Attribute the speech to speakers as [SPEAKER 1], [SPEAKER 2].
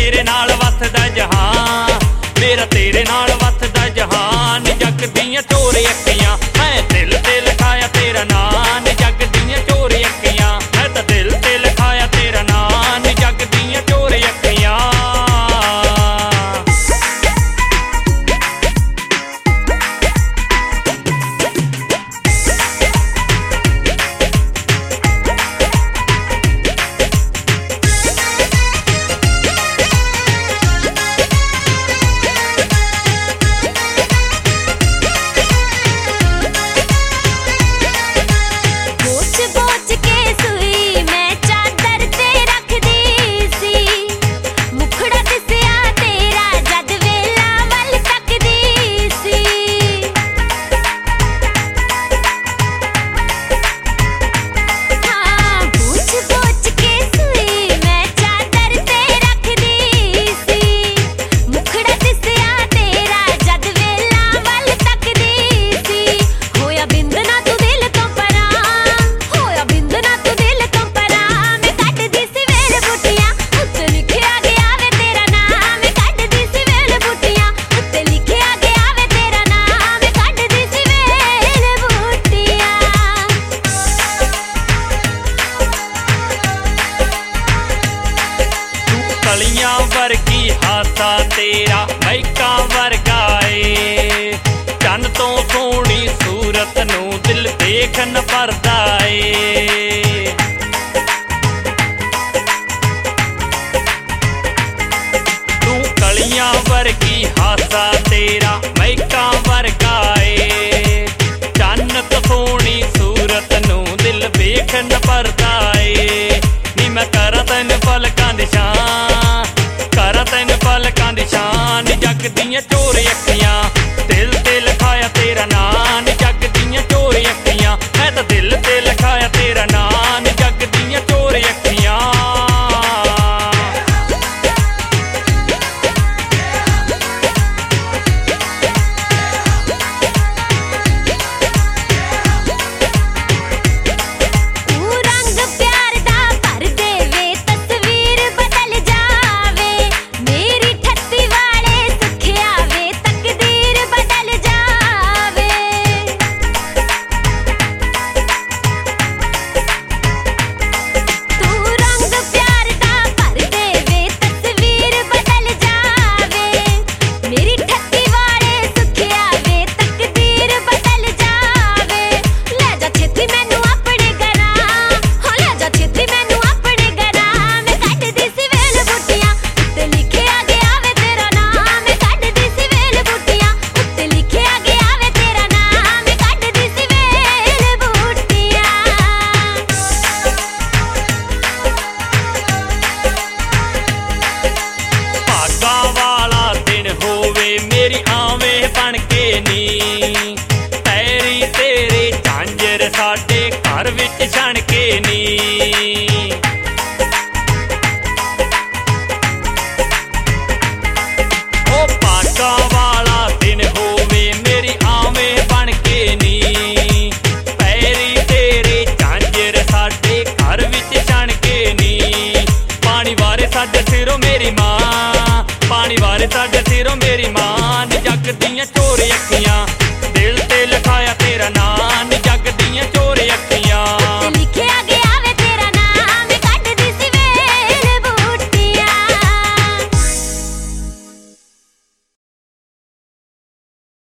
[SPEAKER 1] तेरे नाल वसदा जहां, मेरा तेरे नाल वसदा जहान। जग दियां चोर अखियां मैं दिल ते लिखाया तेरा नाम, जग दियां चोर अखियां मैं तां दिल ते लिखाया तेरा नाम, जग दियां चोर अखियां। कलियां वर्गी हासा तेरा महका वर्गा ए, चन तो सोहनी सूरत नूं दिल देख न भरदा ए। तू कलियां वर्गी हासा तेरा महका वर्गा ए, चन तो सोहनी सूरत नूं दिल देख न भरदा ए। नी मैं करा तैन पलकां दी शान, करा तैन पलकां दी शान, जग दियां चोर अखियां दिल ते लिखाया तेरा नाम, जग दियां चोर अखियां मैं तां दिल ते लिखाया तेरा नाम, जग दियां चोर अखियां। मेरी आवें बन के नी पैरी तेरे झांझर साडे घर विच छण के नी, ओ पागा वाला दिन होवे मेरी आवें बन के नी, पैरी तेरे झांझर साडे घर विच छण के नी। पानी वारे साडे सिरों मेरी मां, पानी वारे साडे सिरों मेरी मां, जग दियां चोर अखियां